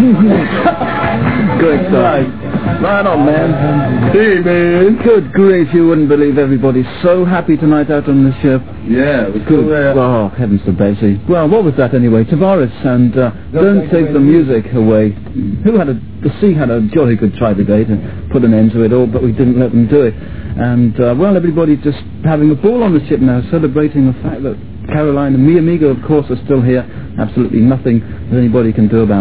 Great stuff. Right on, man. Hey, man. Good grief, you wouldn't believe everybody's so happy tonight out on the ship. Yeah, it was good. Oh, heavens to Bessie. Well, what was that anyway? Tavares and Don't Take the Music Away. The Sea had a jolly good try today to put an end to it all, but we didn't let them do it. And, well, everybody's just having a ball on the ship now, celebrating the fact that Caroline and Mi Amigo, of course, are still here. Absolutely nothing that anybody can do about it.